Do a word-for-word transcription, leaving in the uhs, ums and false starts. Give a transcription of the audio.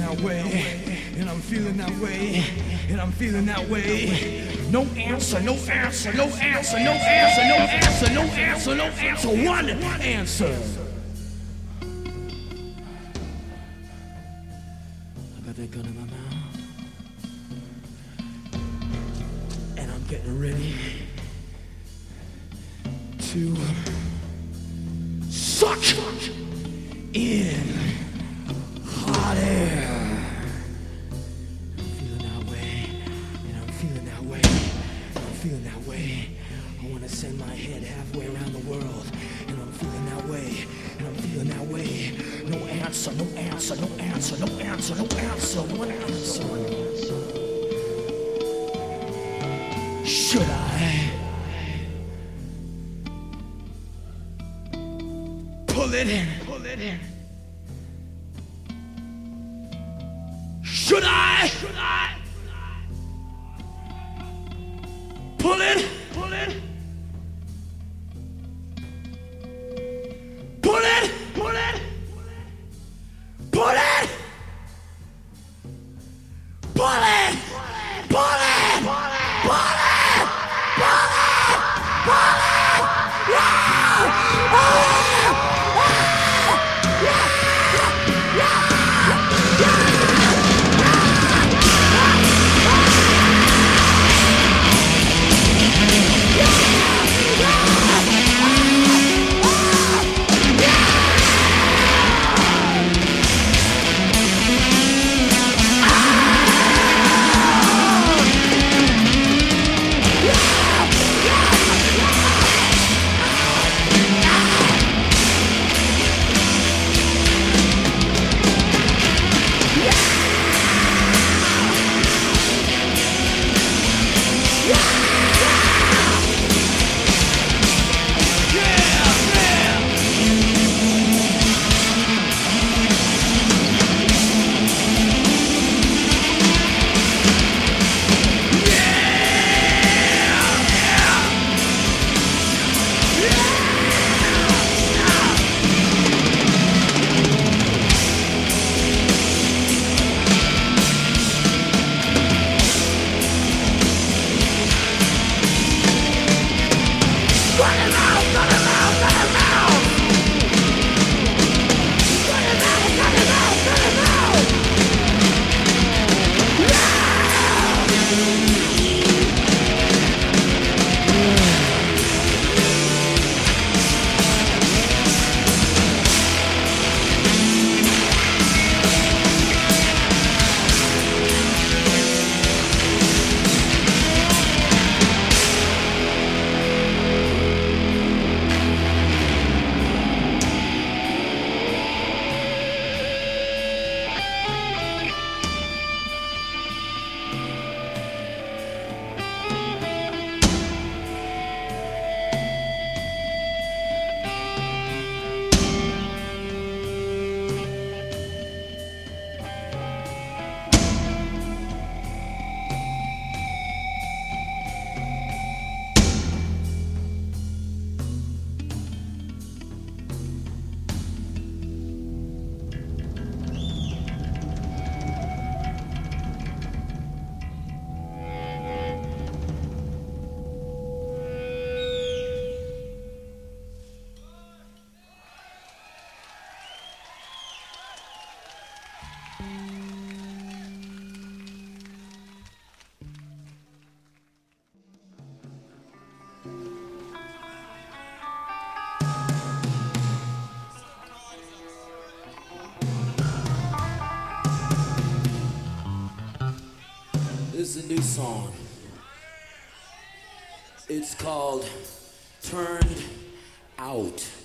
that way, and I'm feeling that way, and I'm feeling that way. No answer, no answer, no answer, no answer, no answer, no answer, no answer, one answer. I got that gun in my mouth, and I'm getting ready to suck in hot air. I'm feeling that way, and I'm feeling that way, and I'm feeling that way. I want to send my head halfway around the world, and I'm feeling that way, and I'm feeling that way. No answer, no answer, no answer, no answer, no answer, one answer. Should I pull it in? Pull it in. Should I? Should I? Pull it? Pull it? Pull it? Pull it? Pull it? Pull it? Pull it? Pull it? Pull it? Pull it? Yeah! This is a new song. It's called Turned Out.